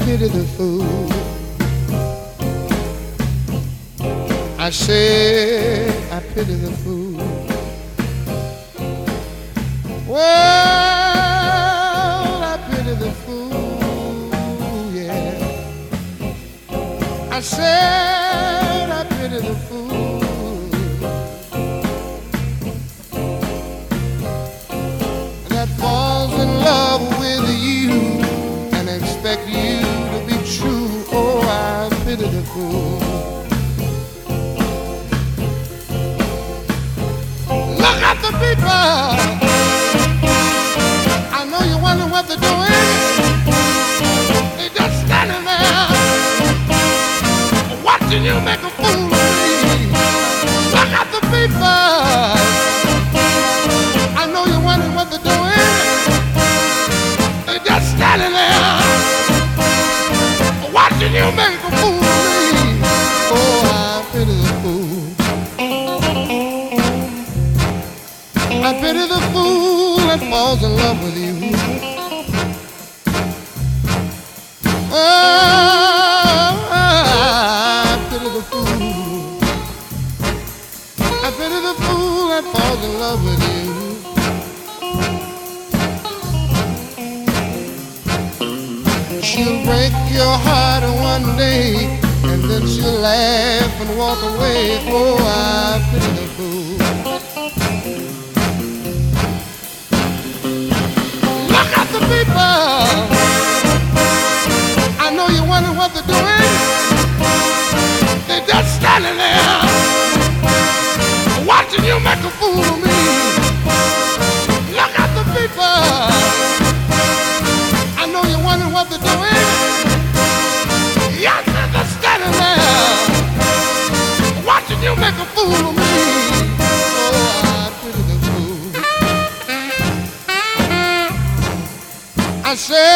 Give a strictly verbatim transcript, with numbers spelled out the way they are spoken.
pity the fool. I said I pity the fool. Well, I pity the fool, yeah. I said I pity the fool that falls in love with you and expect you to be true. Oh, I pity the fool. Look at the people. I know you wonder what they're doing. They're just standing there watching you make a fool of me. Look at the people. I know you wonder what they're doing. They're just standing there watching you make a fool of me. Oh, I pity the fool. I pity the fool that falls in love with you. Oh, I pity the fool. I pity the fool that falls in love with you. She'll break your heart one day, and then she'll laugh and walk away. Oh, I pity the fool. People, I know you wonder what they're doing. They're just standing there watching you make a fool of me. Look at the people. I know you wonder what they're doing. Yes, they're just standing there watching you make a fool of me. Oh, I pity the fool. I said